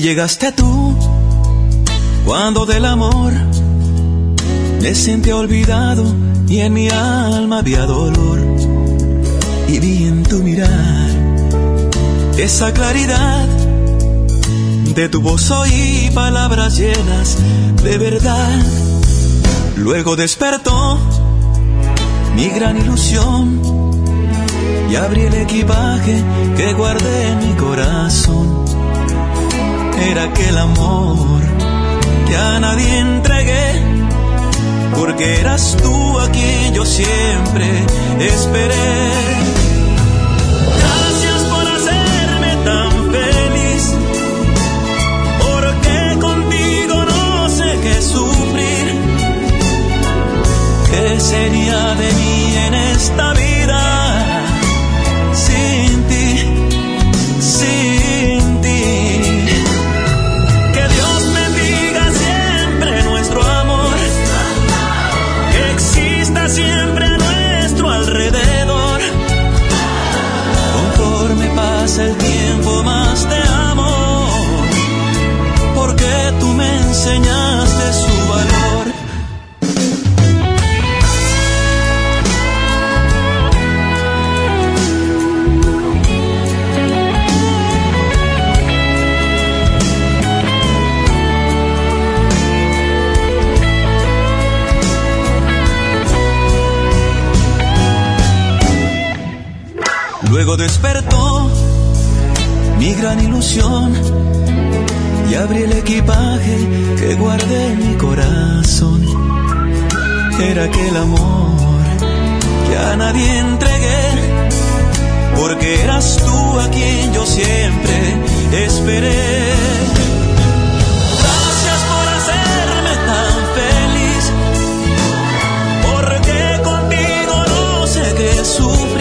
llegaste tú, cuando del amor me sentí olvidado y en mi alma había dolor. Y vi en tu mirar esa claridad, de tu voz oí palabras llenas de verdad. Luego despertó mi gran ilusión y abrí el equipaje que guardé en mi corazón. Era aquel amor que a nadie entregué, porque eras tú a quien yo siempre esperé. Gracias por hacerme tan feliz, porque contigo no sé qué sufrir. ¿Qué sería de mí en esta vida sin ti, sin ti? Que Dios bendiga siempre nuestro amor, que exista siempre a nuestro alrededor. Conforme pasa el tiempo más te amo, porque tú me enseñaste su valor. Luego despertó mi gran ilusión y abrí el equipaje que guardé en mi corazón. Era aquel amor que a nadie entregué, porque eras tú a quien yo siempre esperé. Gracias por hacerme tan feliz, porque contigo no sé qué sufrir.